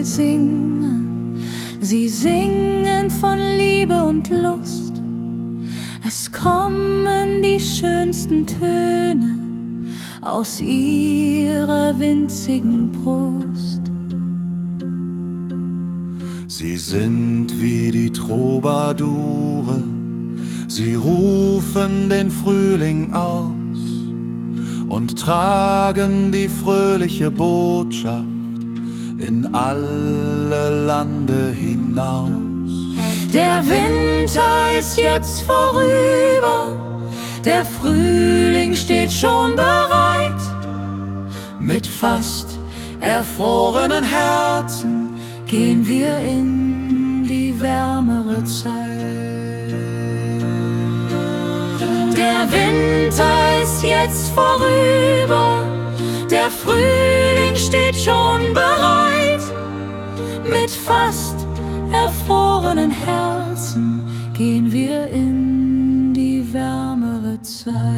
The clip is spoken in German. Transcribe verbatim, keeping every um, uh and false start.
Engel singen, sie singen von Liebe und Lust. Es kommen die schönsten Töne aus ihrer winzigen Brust. Sie sind wie die Troubadoure, sie rufen den Frühling aus und tragen die fröhliche Botschaft in alle Lande hinaus. Der Winter ist jetzt vorüber, der Frühling steht schon bereit. Mit fast erfrorenen Herzen gehen wir in die wärmere Zeit. Der Winter ist jetzt vorüber, der Frühling steht schon bereit. Mit fast erfrorenen Herzen gehen wir in die wärmere Zeit.